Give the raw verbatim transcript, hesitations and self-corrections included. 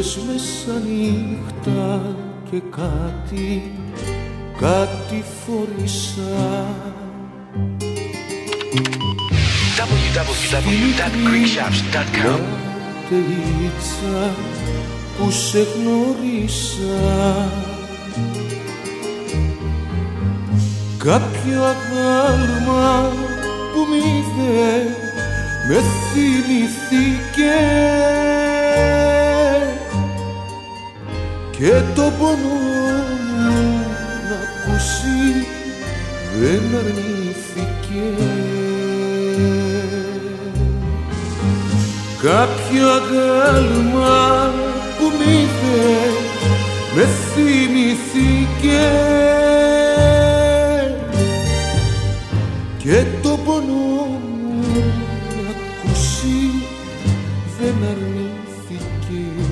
λες μέσα νύχτα και κάτι, κάτι φορήσα. double-u double-u double-u dot greek shops dot com Τερίτσα που σε γνωρίσα, κάποιο αγάλμα που μ' είδε με θυμηθήκε και το πόνο μου να ακούσει δεν αρνήθηκε. Κάποιο αγάλμα που μ' είδε με θυμηθήκε και το πόνο μου να ακούσει δεν αρνήθηκε.